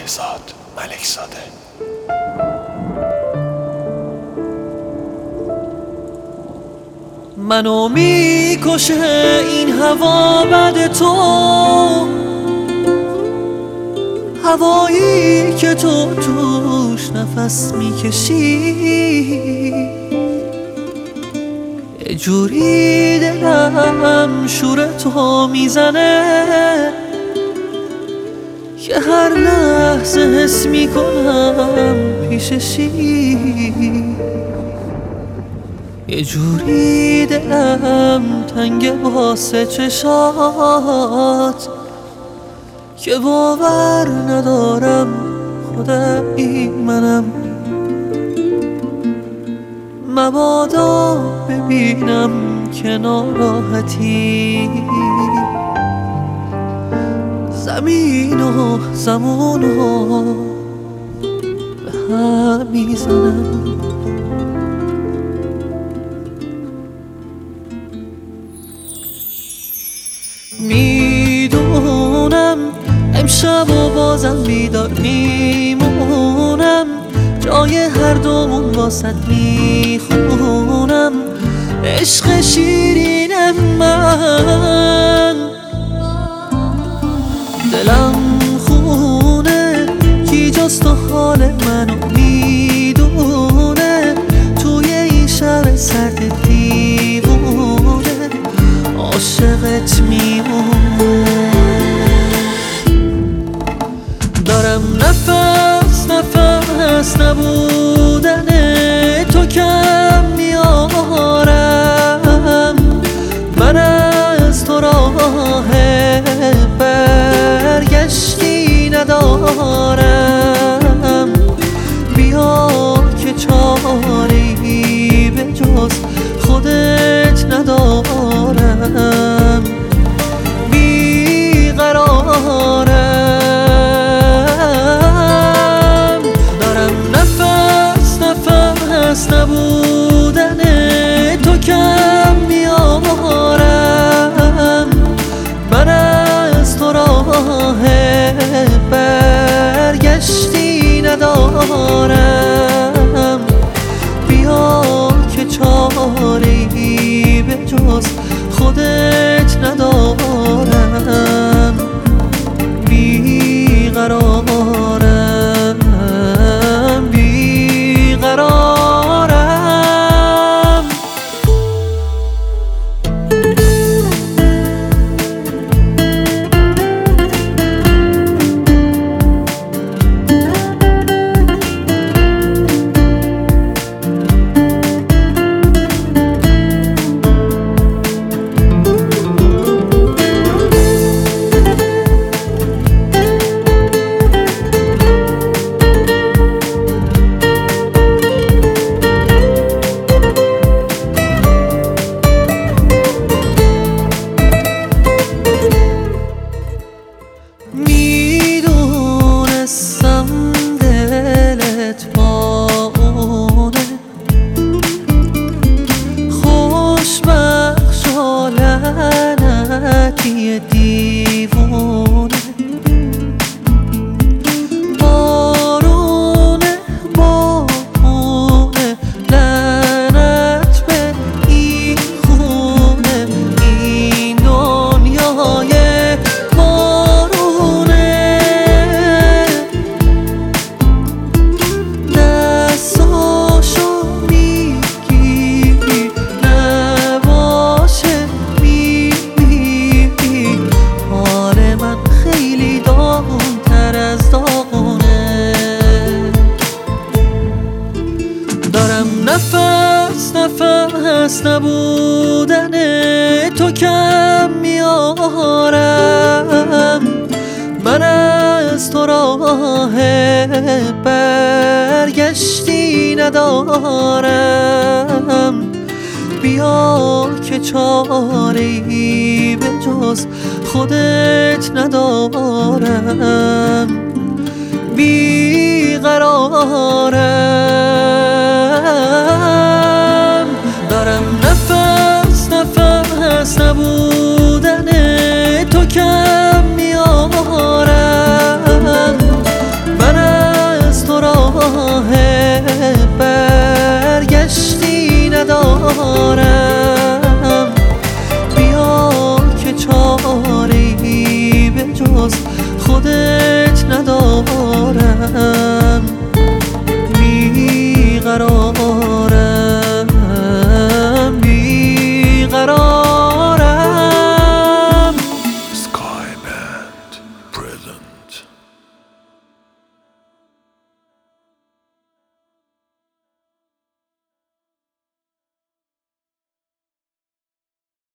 بهزاد ملکزاده. منو میکشه این هوا بعد تو، هوایی که تو توش نفس میکشی. یه جوری دلم شور تو میزنه که هر لحظه حس میکنم پیششی. یه جوری دلم تنگ واسه چشات که باور ندارم خدایی منم. مبادا ببینم که ناراحتی، زمین و زمان و به هم میزنم. میدونم امشب و بازم بیدار میمونم، جای هر دومون واسد میخونم. عشق شیرین من، دلم خونه کی جز تو حال منو میدونه. توی این شب سرد دیوونه عاشقت میمونه. دارم نفس نبودن تو کم میارم. من از تو راه برگشتی ندارم. بیا که چاری به جز خودت ندارم. بیقرارم، دارم نفس نبودن تو کم میارم. من از تو راه برگشتی ندارم. بیا که چاری به جز خودت ندارم. بیقرارم بیقرارم. میدونستم دلت با اونه، خوشبخش و لعنتی دیوونه. بارونه لعنت به این خونه. این دنیای نفس نبودن تو کم میارم. من از تو راه برگشتی ندارم. بیا که چاری به جز خودت ندارم. بیقرارم، دارم نفس نبودن تو کم میارم. Island.